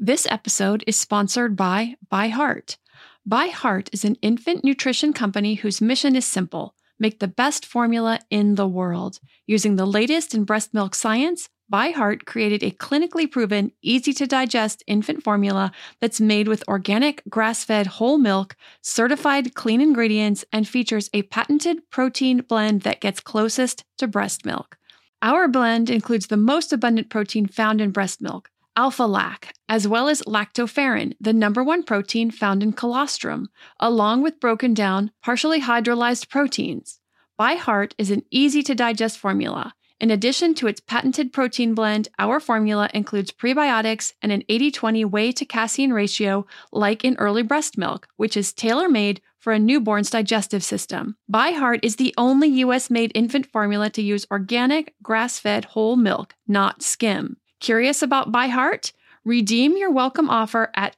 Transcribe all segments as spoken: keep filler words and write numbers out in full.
This episode is sponsored by ByHeart. ByHeart is an infant nutrition company whose mission is simple: make the best formula in the world. Using the latest in breast milk science, ByHeart created a clinically proven, easy-to-digest infant formula that's made with organic, grass-fed whole milk, certified clean ingredients, and features a patented protein blend that gets closest to breast milk. Our blend includes the most abundant protein found in breast milk, alpha-lac, as well as lactoferrin, the number one protein found in colostrum, along with broken down, partially hydrolyzed proteins. ByHeart is an easy-to-digest formula. In addition to its patented protein blend, our formula includes prebiotics and an eighty twenty whey to casein ratio like in early breast milk, which is tailor-made for a newborn's digestive system. ByHeart is the only U S-made infant formula to use organic, grass-fed whole milk, not skim. Curious about ByHeart? Redeem your welcome offer at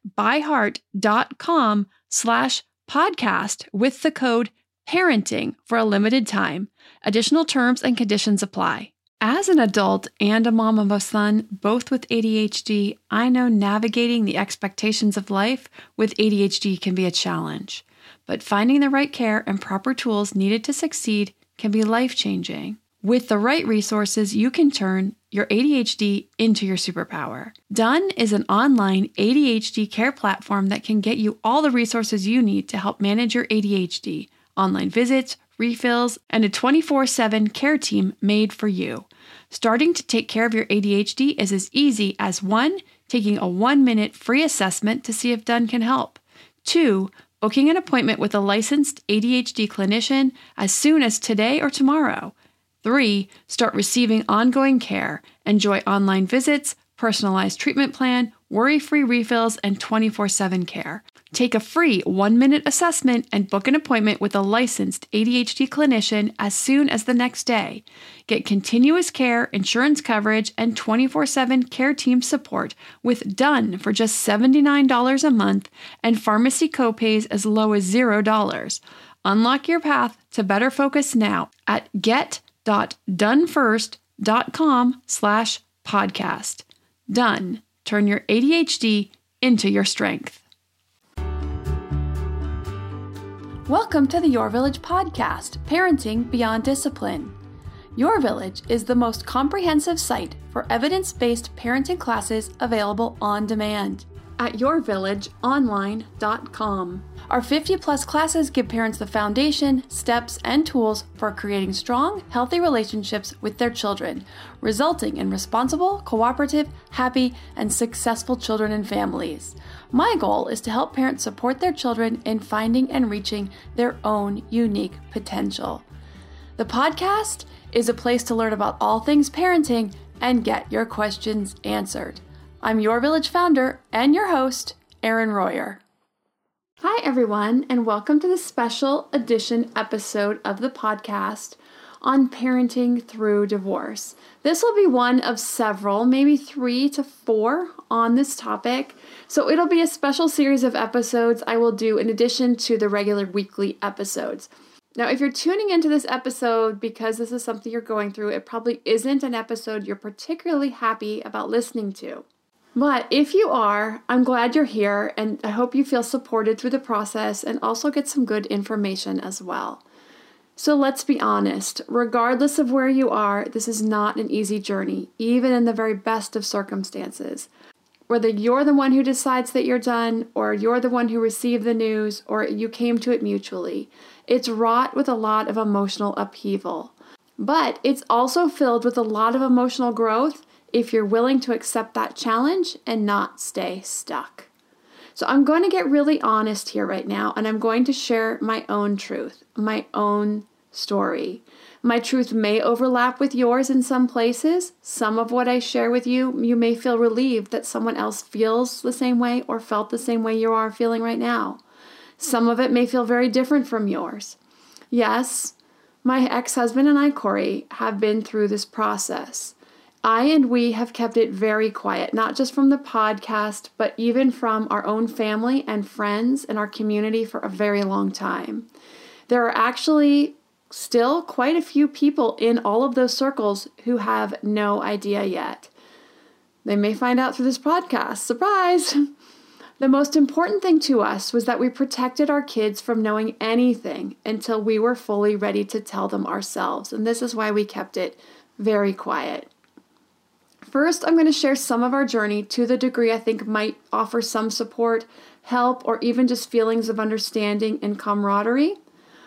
byheart.com slash podcast with the code parenting for a limited time. Additional terms and conditions apply. As an adult and a mom of a son, both with A D H D, I know navigating the expectations of life with A D H D can be a challenge. But finding the right care and proper tools needed to succeed can be life-changing. With the right resources, you can turn your A D H D into your superpower. Done is an online A D H D care platform that can get you all the resources you need to help manage your A D H D, online visits, refills, and a twenty-four seven care team made for you. Starting to take care of your A D H D is as easy as one, taking a one-minute free assessment to see if Done can help. Two, booking an appointment with a licensed A D H D clinician as soon as today or tomorrow. Three, start receiving ongoing care. Enjoy online visits, personalized treatment plan, worry-free refills, and twenty-four seven care. Take a free one-minute assessment and book an appointment with a licensed A D H D clinician as soon as the next day. Get continuous care, insurance coverage, and twenty-four seven care team support with Done for just seventy-nine dollars a month and pharmacy copays as low as zero dollars. Unlock your path to better focus now at get.donefirst.com slash podcast. Done. Turn your A D H D into your strength. Welcome to the Your Village podcast, Parenting Beyond Discipline. Your Village is the most comprehensive site for evidence-based parenting classes available on demand at your village online dot com. Our fifty plus classes give parents the foundation, steps, and tools for creating strong, healthy relationships with their children, resulting in responsible, cooperative, happy, and successful children and families. My goal is to help parents support their children in finding and reaching their own unique potential. The podcast is a place to learn about all things parenting and get your questions answered. I'm Your Village founder and your host, Erin Royer. Hi, everyone, and welcome to the special edition episode of the podcast on parenting through divorce. This will be one of several, maybe three to four on this topic. So it'll be a special series of episodes I will do in addition to the regular weekly episodes. Now, if you're tuning into this episode because this is something you're going through, it probably isn't an episode you're particularly happy about listening to. But if you are, I'm glad you're here, and I hope you feel supported through the process and also get some good information as well. So let's be honest, regardless of where you are, this is not an easy journey, even in the very best of circumstances. Whether you're the one who decides that you're done, or you're the one who received the news, or you came to it mutually, it's wrought with a lot of emotional upheaval. But it's also filled with a lot of emotional growth if you're willing to accept that challenge and not stay stuck. So I'm going to get really honest here right now, and I'm going to share my own truth, my own story. My truth may overlap with yours in some places. Some of what I share with you, you may feel relieved that someone else feels the same way or felt the same way you are feeling right now. Some of it may feel very different from yours. Yes, my ex-husband and I, Corey, have been through this process. I and we have kept it very quiet, not just from the podcast, but even from our own family and friends and our community for a very long time. There are actually still quite a few people in all of those circles who have no idea yet. They may find out through this podcast. Surprise! The most important thing to us was that we protected our kids from knowing anything until we were fully ready to tell them ourselves. And this is why we kept it very quiet. First, I'm going to share some of our journey to the degree I think might offer some support, help, or even just feelings of understanding and camaraderie.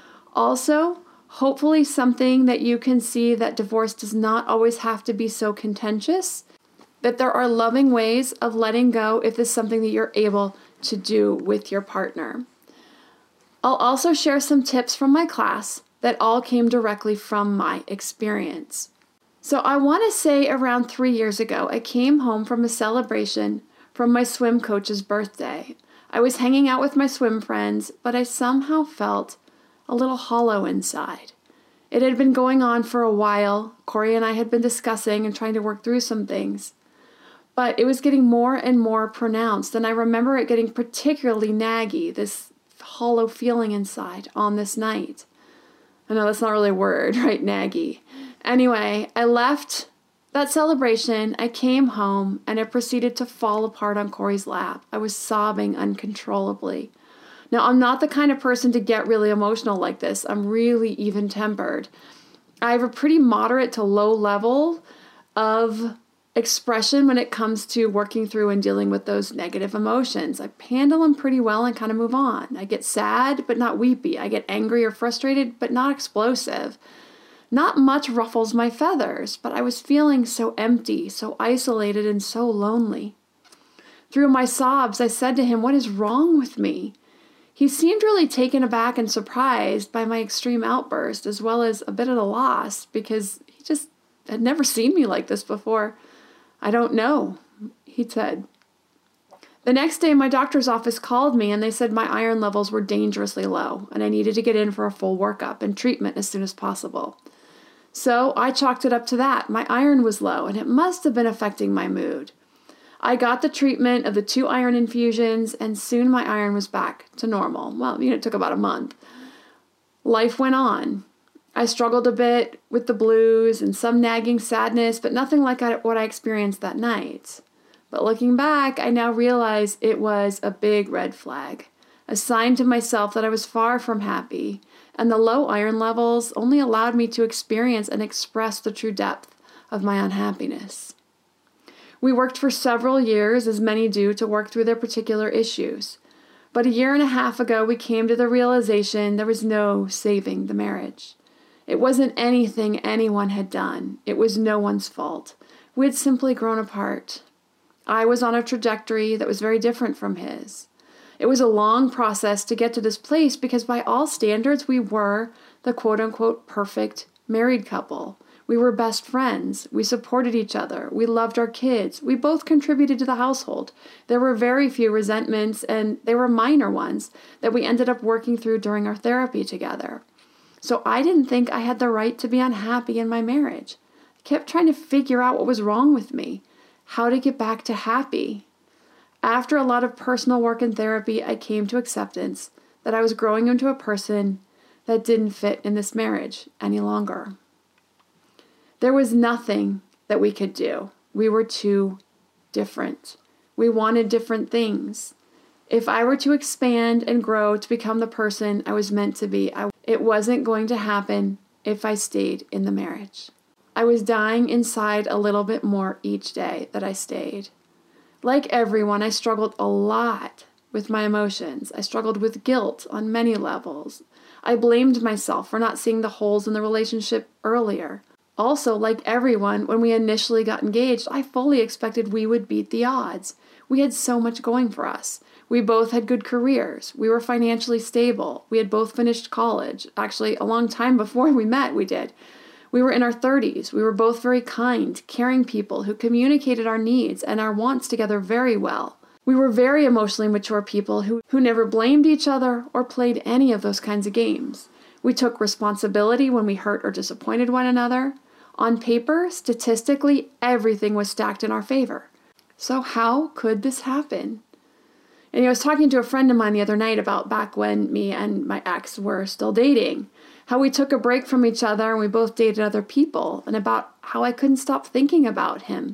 Also, hopefully something that you can see that divorce does not always have to be so contentious, that there are loving ways of letting go if it's something that you're able to do with your partner. I'll also share some tips from my class that all came directly from my experience. So I want to say around three years ago, I came home from a celebration from my swim coach's birthday. I was hanging out with my swim friends, but I somehow felt a little hollow inside. It had been going on for a while. Corey and I had been discussing and trying to work through some things. But it was getting more and more pronounced, and I remember it getting particularly naggy, this hollow feeling inside on this night. I know that's not really a word, right? Naggy. Anyway, I left that celebration, I came home, and I proceeded to fall apart on Corey's lap. I was sobbing uncontrollably. Now, I'm not the kind of person to get really emotional like this. I'm really even-tempered. I have a pretty moderate to low level of expression when it comes to working through and dealing with those negative emotions. I handle them pretty well and kind of move on. I get sad, but not weepy. I get angry or frustrated, but not explosive. Not much ruffles my feathers, but I was feeling so empty, so isolated, and so lonely. Through my sobs, I said to him, "What is wrong with me?" He seemed really taken aback and surprised by my extreme outburst, as well as a bit at a loss, because he just had never seen me like this before. "I don't know," he said. The next day, my doctor's office called me, and they said my iron levels were dangerously low, and I needed to get in for a full workup and treatment as soon as possible. So I chalked it up to that. My iron was low, and it must have been affecting my mood. I got the treatment of the two iron infusions, and soon my iron was back to normal. Well, you know, it took about a month. Life went on. I struggled a bit with the blues and some nagging sadness, but nothing like what I experienced that night. But looking back, I now realize it was a big red flag, a sign to myself that I was far from happy, and the low iron levels only allowed me to experience and express the true depth of my unhappiness. We worked for several years, as many do, to work through their particular issues. But a year and a half ago, we came to the realization there was no saving the marriage. It wasn't anything anyone had done. It was no one's fault. We had simply grown apart. I was on a trajectory that was very different from his. It was a long process to get to this place because by all standards, we were the quote-unquote perfect married couple. We were best friends. We supported each other. We loved our kids. We both contributed to the household. There were very few resentments, and they were minor ones that we ended up working through during our therapy together. So I didn't think I had the right to be unhappy in my marriage. I kept trying to figure out what was wrong with me, how to get back to happy. After a lot of personal work and therapy, I came to acceptance that I was growing into a person that didn't fit in this marriage any longer. There was nothing that we could do. We were too different. We wanted different things. If I were to expand and grow to become the person I was meant to be, I, it wasn't going to happen if I stayed in the marriage. I was dying inside a little bit more each day that I stayed. Like everyone, I struggled a lot with my emotions. I struggled with guilt on many levels. I blamed myself for not seeing the holes in the relationship earlier. Also, like everyone, when we initially got engaged, I fully expected we would beat the odds. We had so much going for us. We both had good careers. We were financially stable. We had both finished college. Actually, a long time before we met, we did. We were in our thirties. We were both very kind, caring people who communicated our needs and our wants together very well. We were very emotionally mature people who, who never blamed each other or played any of those kinds of games. We took responsibility when we hurt or disappointed one another. On paper, statistically, everything was stacked in our favor. So how could this happen? And I was talking to a friend of mine the other night about back when me and my ex were still dating, how we took a break from each other and we both dated other people, and about how I couldn't stop thinking about him,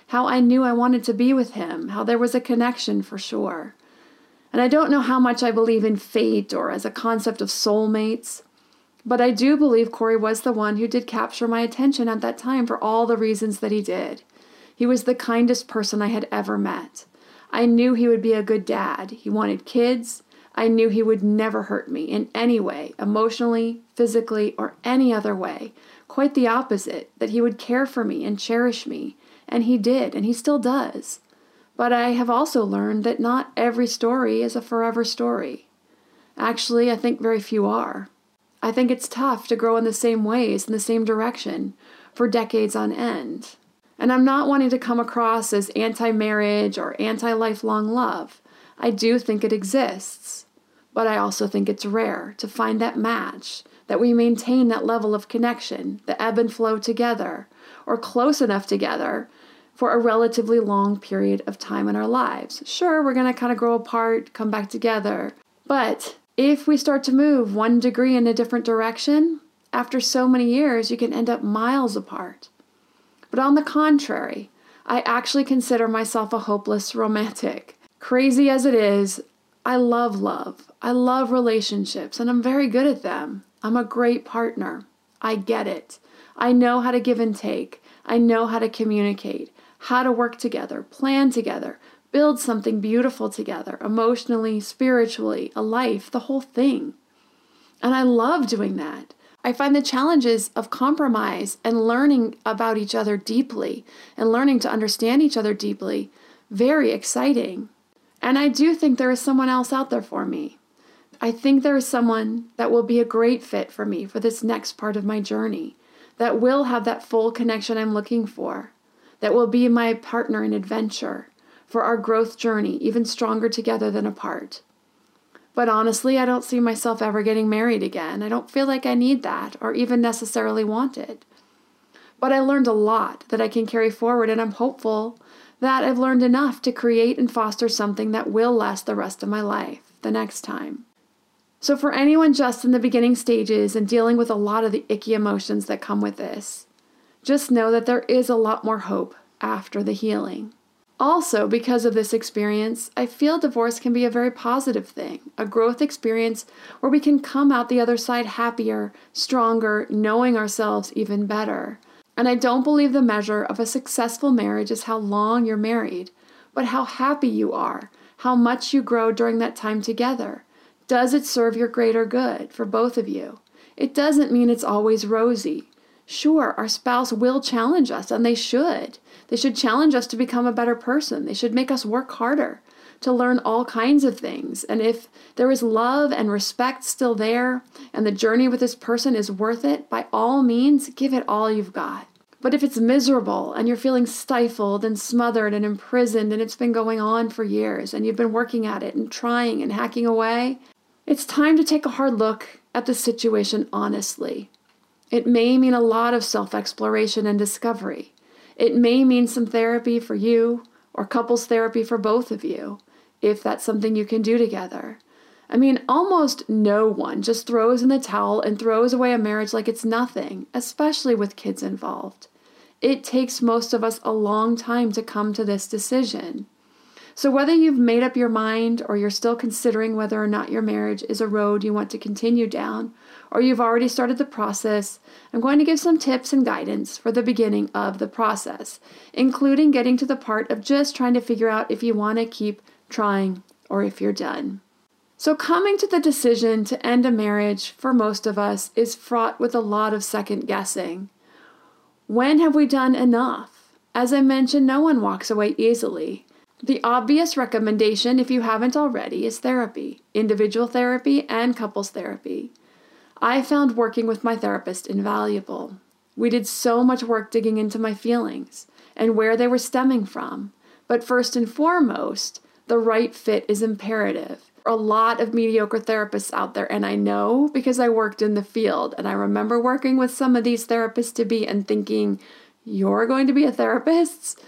how I knew I wanted to be with him, how there was a connection for sure. And I don't know how much I believe in fate or as a concept of soulmates, but I do believe Corey was the one who did capture my attention at that time for all the reasons that he did. He was the kindest person I had ever met. I knew he would be a good dad. He wanted kids. I knew he would never hurt me in any way, emotionally, physically, or any other way. Quite the opposite, that he would care for me and cherish me. And he did, and he still does. But I have also learned that not every story is a forever story. Actually, I think very few are. I think it's tough to grow in the same ways, in the same direction, for decades on end. And I'm not wanting to come across as anti-marriage or anti-lifelong love. I do think it exists. But I also think it's rare to find that match, that we maintain that level of connection, the ebb and flow together, or close enough together for a relatively long period of time in our lives. Sure, we're going to kind of grow apart, come back together. But if we start to move one degree in a different direction, after so many years, you can end up miles apart. But on the contrary, I actually consider myself a hopeless romantic. Crazy as it is, I love love. I love relationships, and I'm very good at them. I'm a great partner. I get it. I know how to give and take. I know how to communicate, how to work together, plan together, build something beautiful together, emotionally, spiritually, a life, the whole thing. And I love doing that. I find the challenges of compromise and learning about each other deeply and learning to understand each other deeply very exciting. And I do think there is someone else out there for me. I think there is someone that will be a great fit for me for this next part of my journey, that will have that full connection I'm looking for, that will be my partner in adventure for our growth journey, even stronger together than apart. But honestly, I don't see myself ever getting married again. I don't feel like I need that or even necessarily want it. But I learned a lot that I can carry forward, and I'm hopeful that I've learned enough to create and foster something that will last the rest of my life the next time. So for anyone just in the beginning stages and dealing with a lot of the icky emotions that come with this, just know that there is a lot more hope after the healing. Also, because of this experience, I feel divorce can be a very positive thing, a growth experience where we can come out the other side happier, stronger, knowing ourselves even better. And I don't believe the measure of a successful marriage is how long you're married, but how happy you are, how much you grow during that time together. Does it serve your greater good for both of you? It doesn't mean it's always rosy. Sure, our spouse will challenge us, and they should. They should challenge us to become a better person. They should make us work harder to learn all kinds of things. And if there is love and respect still there, and the journey with this person is worth it, by all means, give it all you've got. But if it's miserable and you're feeling stifled and smothered and imprisoned and it's been going on for years and you've been working at it and trying and hacking away, it's time to take a hard look at the situation honestly. It may mean a lot of self-exploration and discovery. It may mean some therapy for you or couples therapy for both of you, if that's something you can do together. I mean, almost no one just throws in the towel and throws away a marriage like it's nothing, especially with kids involved. It takes most of us a long time to come to this decision. So whether you've made up your mind or you're still considering whether or not your marriage is a road you want to continue down, or you've already started the process, I'm going to give some tips and guidance for the beginning of the process, including getting to the part of just trying to figure out if you want to keep trying or if you're done. So coming to the decision to end a marriage for most of us is fraught with a lot of second guessing. When have we done enough? As I mentioned, no one walks away easily. The obvious recommendation, if you haven't already, is therapy, individual therapy and couples therapy. I found working with my therapist invaluable. We did so much work digging into my feelings and where they were stemming from. But first and foremost, the right fit is imperative. A lot of mediocre therapists out there, and I know because I worked in the field, and I remember working with some of these therapists to be and thinking, you're going to be a therapist?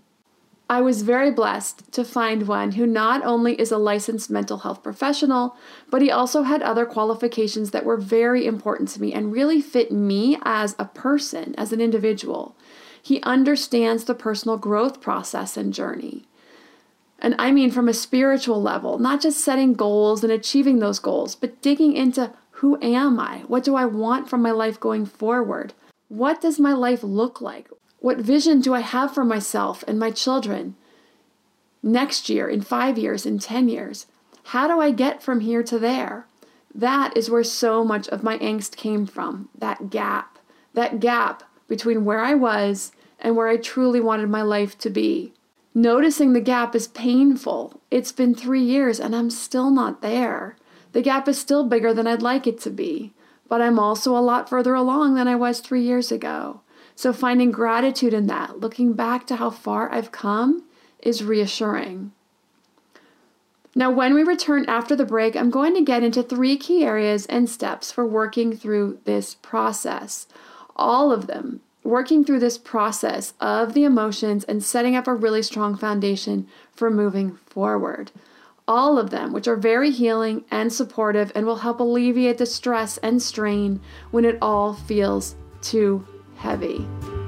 I was very blessed to find one who not only is a licensed mental health professional, but he also had other qualifications that were very important to me and really fit me as a person, as an individual. He understands the personal growth process and journey. And I mean from a spiritual level, not just setting goals and achieving those goals, but digging into who am I? What do I want from my life going forward? What does my life look like? What vision do I have for myself and my children next year, in five years, in ten years? How do I get from here to there? That is where so much of my angst came from, that gap, that gap between where I was and where I truly wanted my life to be. Noticing the gap is painful. It's been three years and I'm still not there. The gap is still bigger than I'd like it to be, but I'm also a lot further along than I was three years ago. So finding gratitude in that, looking back to how far I've come, is reassuring. Now, when we return after the break, I'm going to get into three key areas and steps for working through this process. All of them, working through this process of the emotions and setting up a really strong foundation for moving forward. All of them, which are very healing and supportive and will help alleviate the stress and strain when it all feels too heavy.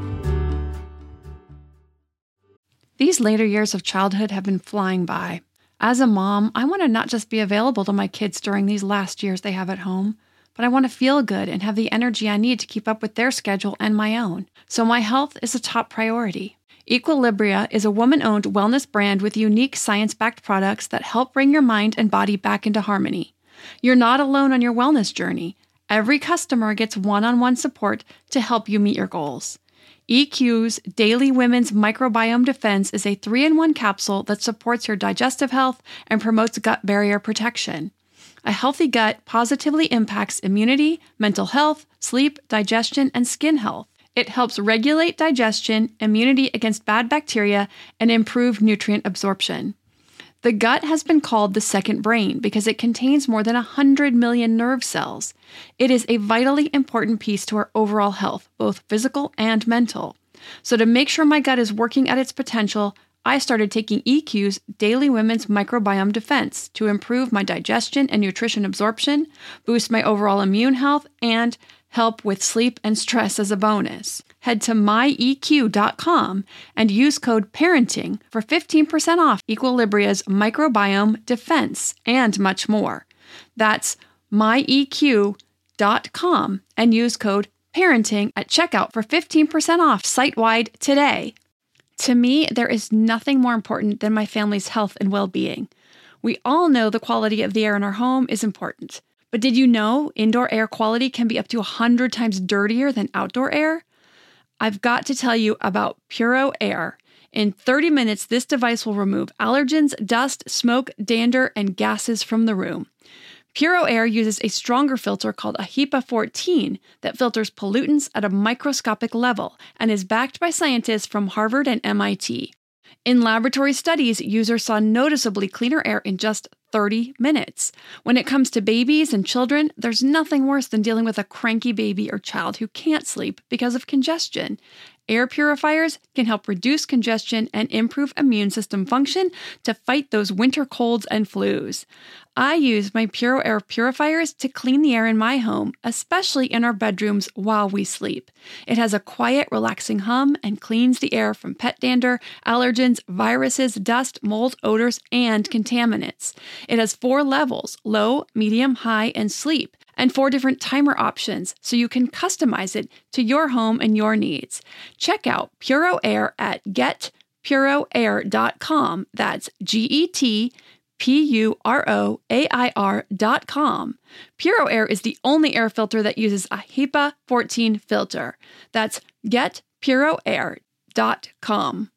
These later years of childhood have been flying by. As a mom, I want to not just be available to my kids during these last years they have at home, but I want to feel good and have the energy I need to keep up with their schedule and my own. So my health is a top priority. Equilibria is a woman-owned wellness brand with unique science-backed products that help bring your mind and body back into harmony. You're not alone on your wellness journey. Every customer gets one-on-one support to help you meet your goals. E Q's Daily Women's Microbiome Defense is a three in one capsule that supports your digestive health and promotes gut barrier protection. A healthy gut positively impacts immunity, mental health, sleep, digestion, and skin health. It helps regulate digestion, immunity against bad bacteria, and improve nutrient absorption. The gut has been called the second brain because it contains more than one hundred million nerve cells. It is a vitally important piece to our overall health, both physical and mental. So to make sure my gut is working at its potential, I started taking E Q's Daily Women's Microbiome Defense to improve my digestion and nutrition absorption, boost my overall immune health, and help with sleep and stress as a bonus. Head to my E Q dot com and use code PARENTING for fifteen percent off Equilibria's Microbiome Defense and much more. That's my E Q dot com and use code PARENTING at checkout for fifteen percent off site-wide today. To me, there is nothing more important than my family's health and well-being. We all know the quality of the air in our home is important. But did you know indoor air quality can be up to one hundred times dirtier than outdoor air? I've got to tell you about Puro Air. In thirty minutes, this device will remove allergens, dust, smoke, dander, and gases from the room. Puro Air uses a stronger filter called a HEPA fourteen that filters pollutants at a microscopic level and is backed by scientists from Harvard and M I T. In laboratory studies, users saw noticeably cleaner air in just thirty minutes. When it comes to babies and children, there's nothing worse than dealing with a cranky baby or child who can't sleep because of congestion. Air purifiers can help reduce congestion and improve immune system function to fight those winter colds and flus. I use my Puro Air purifiers to clean the air in my home, especially in our bedrooms while we sleep. It has a quiet, relaxing hum and cleans the air from pet dander, allergens, viruses, dust, mold, odors, and contaminants. It has four levels: low, medium, high, and sleep, and four different timer options, so you can customize it to your home and your needs. Check out Puro Air at get puro air dot com. That's G E T P U R O A I R dot com. Puro Air is the only air filter that uses a HEPA fourteen filter. That's get puro air dot com.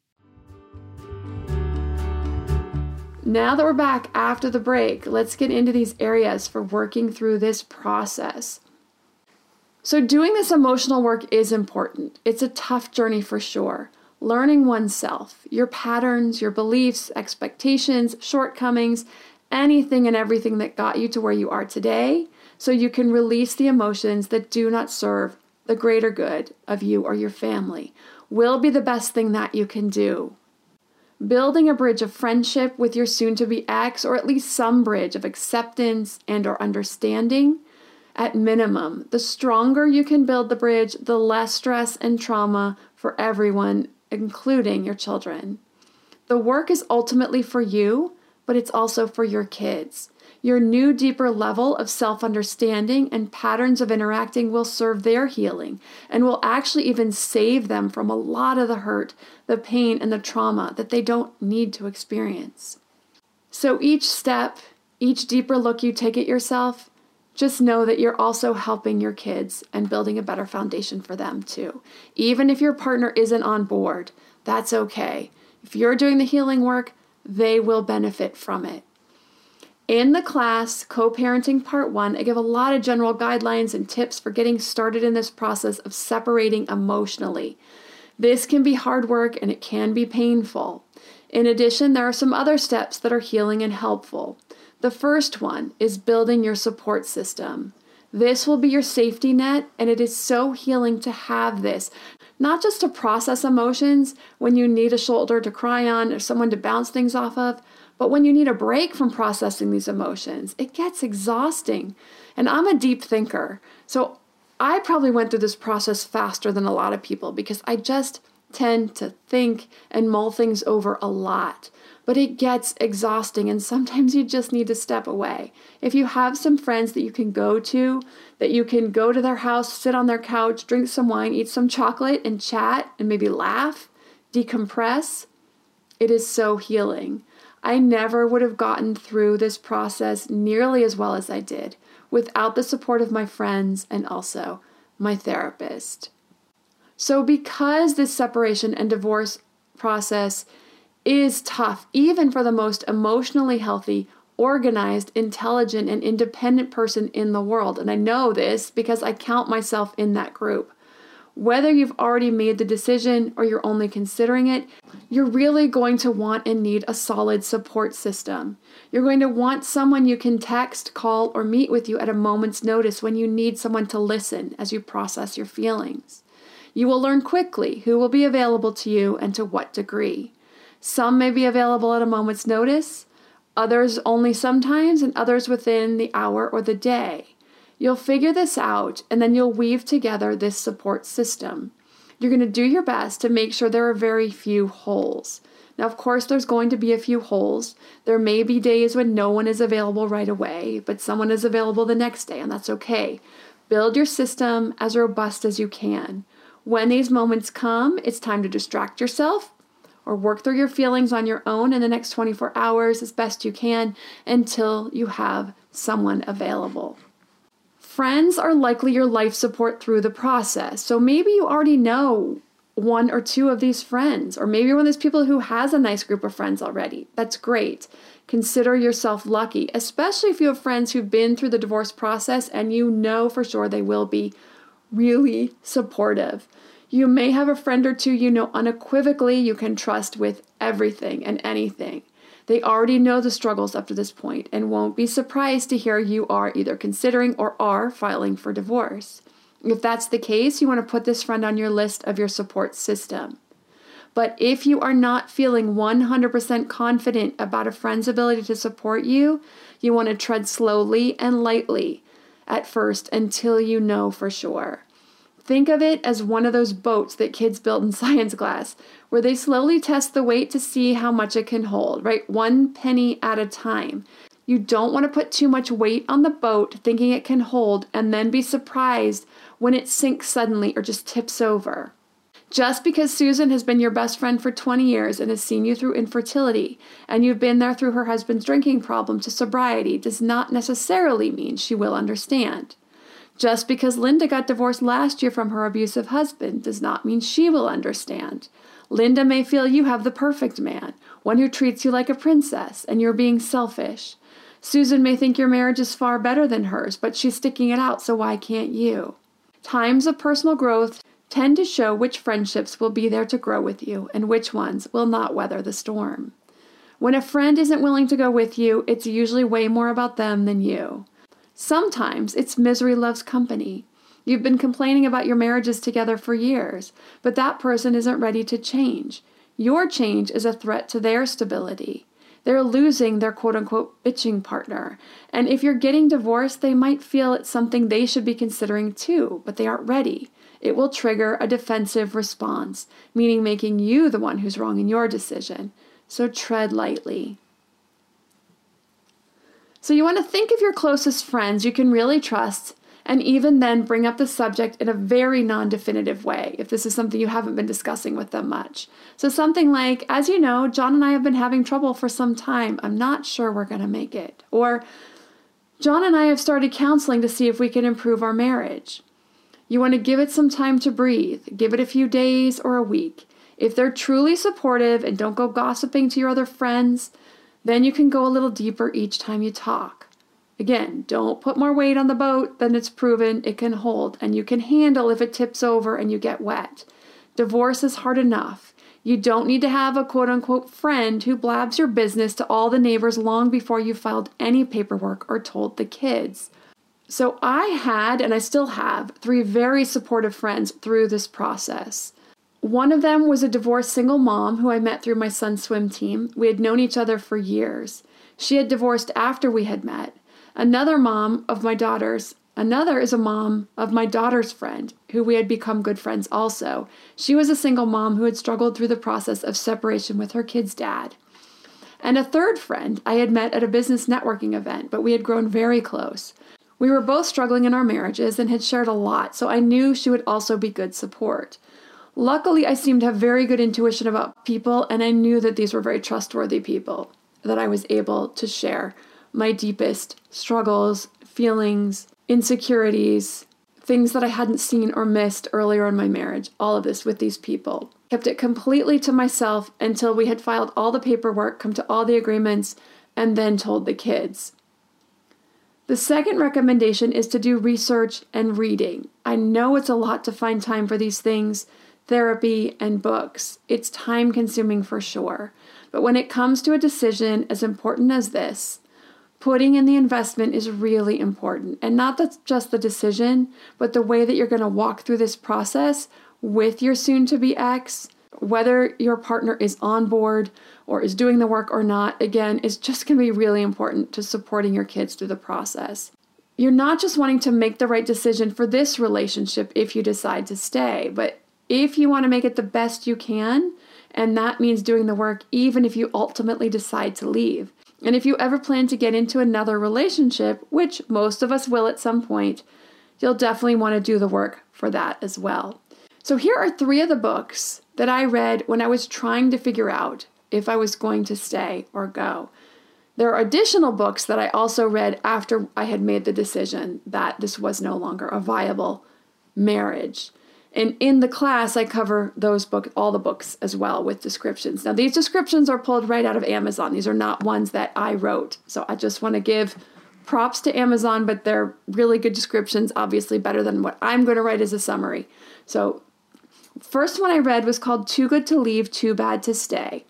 Now that we're back after the break, let's get into these areas for working through this process. So doing this emotional work is important. It's a tough journey for sure. Learning oneself, your patterns, your beliefs, expectations, shortcomings, anything and everything that got you to where you are today, so you can release the emotions that do not serve the greater good of you or your family, will be the best thing that you can do. Building a bridge of friendship with your soon-to-be ex, or at least some bridge of acceptance and or understanding. At minimum, the stronger you can build the bridge, the less stress and trauma for everyone, including your children. The work is ultimately for you, but it's also for your kids. Your new, deeper level of self-understanding and patterns of interacting will serve their healing and will actually even save them from a lot of the hurt, the pain, and the trauma that they don't need to experience. So each step, each deeper look you take at yourself, just know that you're also helping your kids and building a better foundation for them too. Even if your partner isn't on board, that's okay. If you're doing the healing work, they will benefit from it. In the class, Co-Parenting Part one, I give a lot of general guidelines and tips for getting started in this process of separating emotionally. This can be hard work and it can be painful. In addition, there are some other steps that are healing and helpful. The first one is building your support system. This will be your safety net, and it is so healing to have this. Not just to process emotions when you need a shoulder to cry on or someone to bounce things off of, but when you need a break from processing these emotions. It gets exhausting. And I'm a deep thinker, so I probably went through this process faster than a lot of people because I just tend to think and mull things over a lot. But it gets exhausting, and sometimes you just need to step away. If you have some friends that you can go to, that you can go to their house, sit on their couch, drink some wine, eat some chocolate, and chat, and maybe laugh, decompress, it is so healing. I never would have gotten through this process nearly as well as I did without the support of my friends and also my therapist. So because this separation and divorce process is tough, even for the most emotionally healthy, organized, intelligent, and independent person in the world, and I know this because I count myself in that group. Whether you've already made the decision or you're only considering it, you're really going to want and need a solid support system. You're going to want someone you can text, call, or meet with you at a moment's notice when you need someone to listen as you process your feelings. You will learn quickly who will be available to you and to what degree. Some may be available at a moment's notice, others only sometimes, and others within the hour or the day. You'll figure this out, and then you'll weave together this support system. You're going to do your best to make sure there are very few holes. Now, of course, there's going to be a few holes. There may be days when no one is available right away, but someone is available the next day, and that's okay. Build your system as robust as you can. When these moments come, it's time to distract yourself or work through your feelings on your own in the next twenty-four hours as best you can until you have someone available. Friends are likely your life support through the process. So maybe you already know one or two of these friends, or maybe you're one of those people who has a nice group of friends already. That's great. Consider yourself lucky, especially if you have friends who've been through the divorce process and you know for sure they will be really supportive. You may have a friend or two you know unequivocally you can trust with everything and anything. They already know the struggles up to this point and won't be surprised to hear you are either considering or are filing for divorce. If that's the case, you want to put this friend on your list of your support system. But if you are not feeling one hundred percent confident about a friend's ability to support you, you want to tread slowly and lightly at first until you know for sure. Think of it as one of those boats that kids build in science class, where they slowly test the weight to see how much it can hold, right? One penny at a time. You don't want to put too much weight on the boat thinking it can hold and then be surprised when it sinks suddenly or just tips over. Just because Susan has been your best friend for twenty years and has seen you through infertility, and you've been there through her husband's drinking problem to sobriety, does not necessarily mean she will understand. Just because Linda got divorced last year from her abusive husband does not mean she will understand. Linda may feel you have the perfect man, one who treats you like a princess, and you're being selfish. Susan may think your marriage is far better than hers, but she's sticking it out, so why can't you? Times of personal growth tend to show which friendships will be there to grow with you and which ones will not weather the storm. When a friend isn't willing to go with you, it's usually way more about them than you. Sometimes it's misery loves company. You've been complaining about your marriages together for years, but that person isn't ready to change. Your change is a threat to their stability. They're losing their quote-unquote bitching partner. And if you're getting divorced, they might feel it's something they should be considering too, but they aren't ready. it will trigger a defensive response, meaning making you the one who's wrong in your decision. So tread lightly. So you want to think of your closest friends you can really trust, and even then bring up the subject in a very non-definitive way if this is something you haven't been discussing with them much. So something like, as you know, John and I have been having trouble for some time. I'm not sure we're going to make it. Or, John and I have started counseling to see if we can improve our marriage. You want to give it some time to breathe. Give it a few days or a week. If they're truly supportive and don't go gossiping to your other friends, then you can go a little deeper each time you talk. Again, don't put more weight on the boat than it's proven it can hold, and you can handle if it tips over and you get wet. Divorce is hard enough. You don't need to have a quote-unquote friend who blabs your business to all the neighbors long before you filed any paperwork or told the kids. So I had, and I still have, three very supportive friends through this process. One of them was a divorced single mom who I met through my son's swim team. We had known each other for years. She had divorced after we had met. Another mom of my daughter's, another is a mom of my daughter's friend, who we had become good friends also. She was a single mom who had struggled through the process of separation with her kid's dad. And a third friend I had met at a business networking event, but we had grown very close. We were both struggling in our marriages and had shared a lot, so I knew she would also be good support. Luckily, I seemed to have very good intuition about people, and I knew that these were very trustworthy people, that I was able to share my deepest struggles, feelings, insecurities, things that I hadn't seen or missed earlier in my marriage, all of this with these people. Kept it completely to myself until we had filed all the paperwork, come to all the agreements, and then told the kids. The second recommendation is to do research and reading. I know it's a lot to find time for these things, therapy and books. It's time consuming for sure. But when it comes to a decision as important as this, putting in the investment is really important. And not that's just the decision, but the way that you're going to walk through this process with your soon-to-be ex, whether your partner is on board or is doing the work or not, again, is just going to be really important to supporting your kids through the process. You're not just wanting to make the right decision for this relationship if you decide to stay, but if you want to make it the best you can, and that means doing the work even if you ultimately decide to leave. And if you ever plan to get into another relationship, which most of us will at some point, you'll definitely want to do the work for that as well. So here are three of the books that I read when I was trying to figure out if I was going to stay or go. There are additional books that I also read after I had made the decision that this was no longer a viable marriage. And in the class, I cover those books, all the books as well, with descriptions. Now, these descriptions are pulled right out of Amazon. These are not ones that I wrote. So I just want to give props to Amazon, but they're really good descriptions, obviously better than what I'm going to write as a summary. So first one I read was called Too Good to Leave, Too Bad to Stay.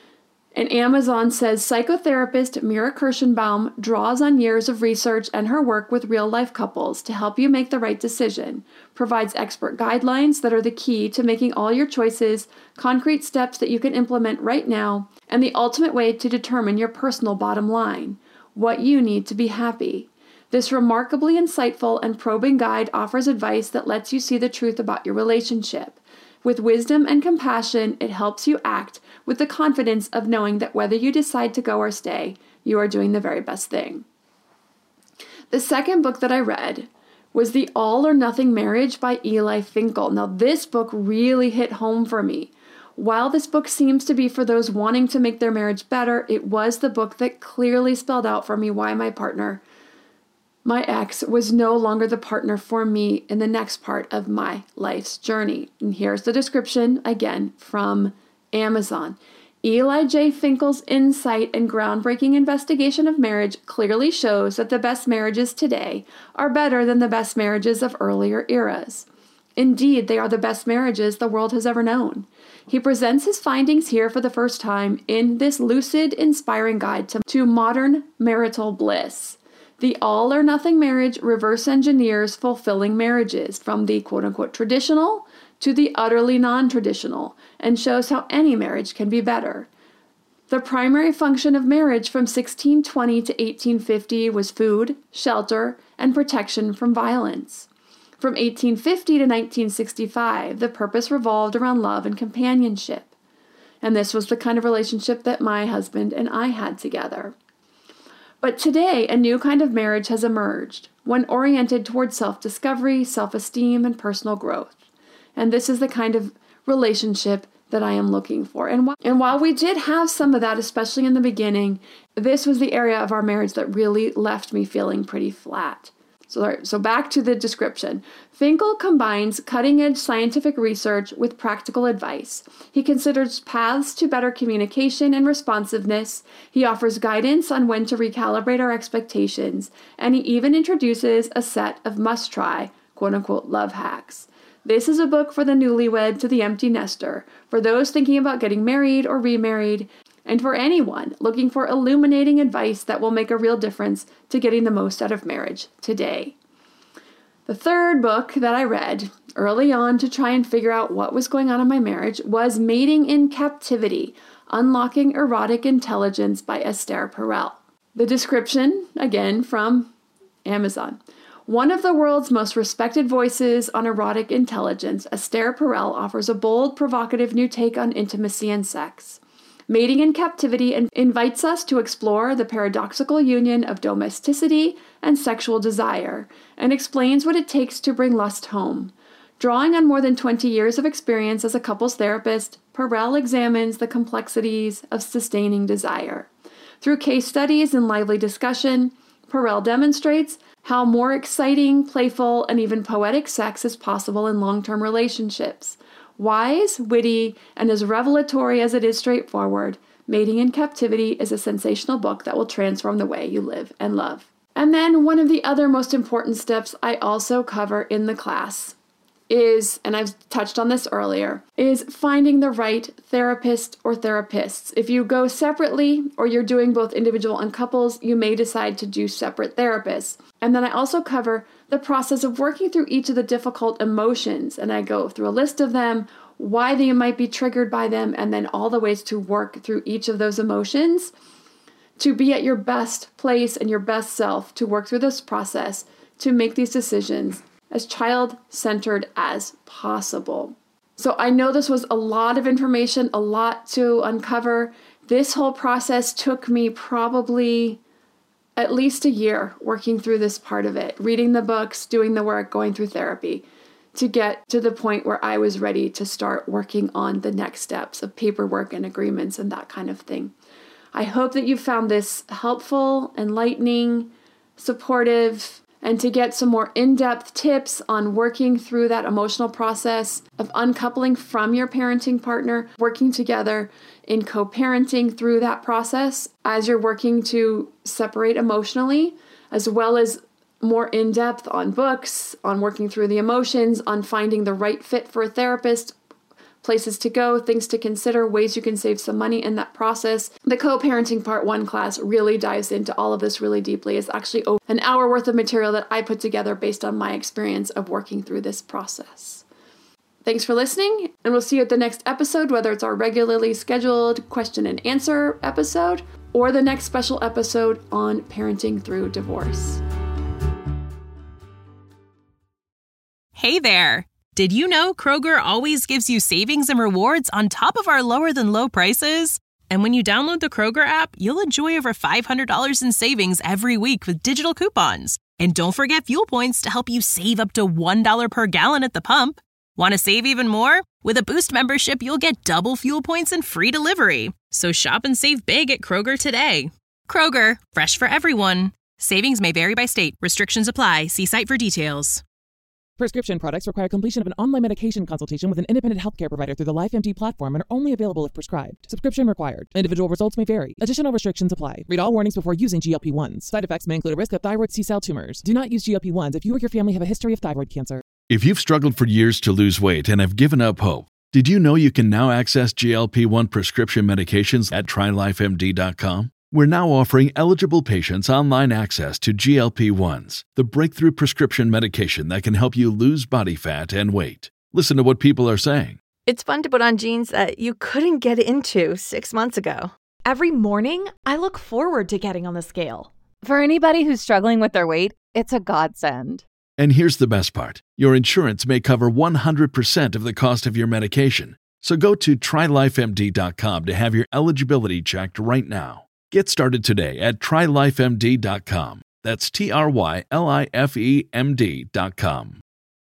And Amazon says psychotherapist Mira Kirschenbaum draws on years of research and her work with real-life couples to help you make the right decision, provides expert guidelines that are the key to making all your choices, concrete steps that you can implement right now, and the ultimate way to determine your personal bottom line, what you need to be happy. This remarkably insightful and probing guide offers advice that lets you see the truth about your relationship. With wisdom and compassion, it helps you act with the confidence of knowing that whether you decide to go or stay, you are doing the very best thing. The second book that I read was The All or Nothing Marriage by Eli Finkel. Now, this book really hit home for me. While this book seems to be for those wanting to make their marriage better, it was the book that clearly spelled out for me why my partner, my ex, was no longer the partner for me in the next part of my life's journey. And here's the description, again, from Amazon. Eli J. Finkel's insight and groundbreaking investigation of marriage clearly shows that the best marriages today are better than the best marriages of earlier eras. Indeed, they are the best marriages the world has ever known. He presents his findings here for the first time in this lucid, inspiring guide to, to modern marital bliss. The all-or-nothing marriage reverse engineers fulfilling marriages from the quote-unquote traditional to the utterly non-traditional and shows how any marriage can be better. The primary function of marriage from sixteen twenty to eighteen fifty was food, shelter, and protection from violence. From eighteen fifty to nineteen sixty-five, the purpose revolved around love and companionship. And this was the kind of relationship that my husband and I had together. But today, a new kind of marriage has emerged, one oriented towards self-discovery, self-esteem, and personal growth. And this is the kind of relationship that I am looking for. And, wh- and while we did have some of that, especially in the beginning, this was the area of our marriage that really left me feeling pretty flat. So, so back to the description. Finkel combines cutting-edge scientific research with practical advice. He considers paths to better communication and responsiveness. He offers guidance on when to recalibrate our expectations. And he even introduces a set of must-try, quote-unquote, love hacks. This is a book for the newlywed to the empty nester, for those thinking about getting married or remarried, and for anyone looking for illuminating advice that will make a real difference to getting the most out of marriage today. The third book that I read early on to try and figure out what was going on in my marriage was Mating in Captivity, Unlocking Erotic Intelligence by Esther Perel. The description, again, from Amazon. One of the world's most respected voices on erotic intelligence, Esther Perel offers a bold, provocative new take on intimacy and sex. Mating in Captivity invites us to explore the paradoxical union of domesticity and sexual desire, and explains what it takes to bring lust home. Drawing on more than twenty years of experience as a couples therapist, Perel examines the complexities of sustaining desire. Through case studies and lively discussion, Perel demonstrates how more exciting, playful, and even poetic sex is possible in long-term relationships. Wise, witty, and as revelatory as it is straightforward, Mating in Captivity is a sensational book that will transform the way you live and love. And then one of the other most important steps I also cover in the class is, and I've touched on this earlier, is finding the right therapist or therapists. If you go separately or you're doing both individual and couples, you may decide to do separate therapists. And then I also cover the process of working through each of the difficult emotions, and I go through a list of them, why they might be triggered by them, and then all the ways to work through each of those emotions to be at your best place and your best self to work through this process to make these decisions as child-centered as possible. So I know this was a lot of information, a lot to uncover. This whole process took me probably at least a year working through this part of it, reading the books, doing the work, going through therapy, to get to the point where I was ready to start working on the next steps of paperwork and agreements and that kind of thing. I hope that you found this helpful, enlightening, supportive, and to get some more in-depth tips on working through that emotional process of uncoupling from your parenting partner, working together in co-parenting through that process as you're working to separate emotionally, as well as more in-depth on books, on working through the emotions, on finding the right fit for a therapist, places to go, things to consider, ways you can save some money in that process. The co-parenting part one class really dives into all of this really deeply. It's actually an hour worth of material that I put together based on my experience of working through this process. Thanks for listening, and we'll see you at the next episode, whether it's our regularly scheduled question and answer episode or the next special episode on parenting through divorce. Hey there! Did you know Kroger always gives you savings and rewards on top of our lower-than-low prices? And when you download the Kroger app, you'll enjoy over five hundred dollars in savings every week with digital coupons. And don't forget fuel points to help you save up to one dollar per gallon at the pump. Want to save even more? With a Boost membership, you'll get double fuel points and free delivery. So shop and save big at Kroger today. Kroger, fresh for everyone. Savings may vary by state. Restrictions apply. See site for details. Prescription products require completion of an online medication consultation with an independent healthcare provider through the LifeMD platform and are only available if prescribed. Subscription required. Individual results may vary. Additional restrictions apply. Read all warnings before using G L P one s. Side effects may include a risk of thyroid C-cell tumors. Do not use G L P one s if you or your family have a history of thyroid cancer. If you've struggled for years to lose weight and have given up hope, did you know you can now access G L P one prescription medications at try life M D dot com? We're now offering eligible patients online access to G L P one s, the breakthrough prescription medication that can help you lose body fat and weight. Listen to what people are saying. It's fun to put on jeans that you couldn't get into six months ago. Every morning, I look forward to getting on the scale. For anybody who's struggling with their weight, it's a godsend. And here's the best part. Your insurance may cover one hundred percent of the cost of your medication. So go to try life M D dot com to have your eligibility checked right now. Get started today at try life M D dot com. That's T R Y L I F E M D dot com.